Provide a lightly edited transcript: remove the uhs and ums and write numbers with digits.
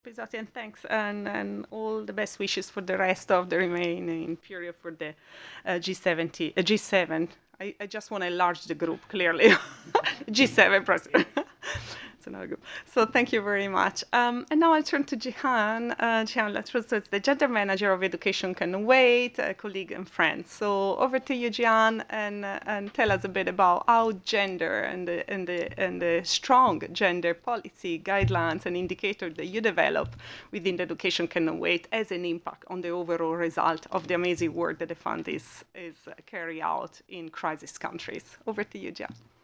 Pizzati, and thanks, and all the best wishes for the rest of the remaining period for the G7. I just want to enlarge the group, clearly. G7 president. It's another group. So thank you very much. And now I turn to Jihan. Jihan Latrus is the gender manager of Education Can Wait, a colleague and friend. So over to you, Jihan, and tell us a bit about how gender and the strong gender policy guidelines and indicators that you develop within the Education Can Wait has an impact on the overall result of the amazing work that the fund is carry out in crisis countries. Over to you, Jihan.